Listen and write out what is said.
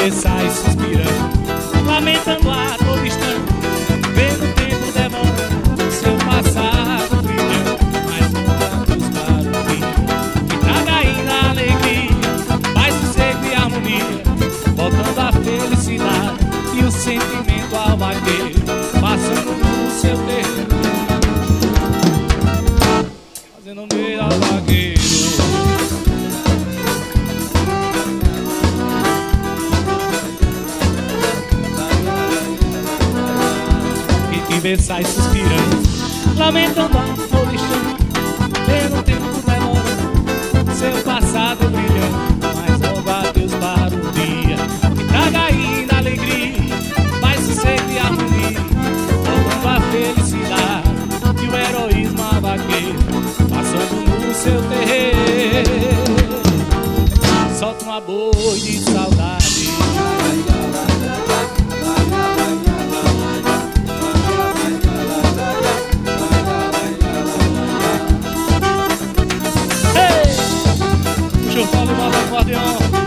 vê sai suspirando, lamentando a todo instante, vendo o tempo demorando, seu passado brilhando, mas voltando para o dia, que traga ainda alegria, paz, sossego e harmonia, voltando a felicidade e o sentimento ao vaqueiro, passando no seu terreno, fazendo meio ao vaqueiro. Vê sai suspirando, lamentando a todo instante, vendo o tempo demorando, seu passado brilhando, mas logo adeus para o dia, que traga ainda alegria, paz, sossego e harmonia, voltando a felicidade e o heroísmo a vaqueiro, passando no seu terreiro, solta uma boi de saudade. Deixa eu falar do acordeão.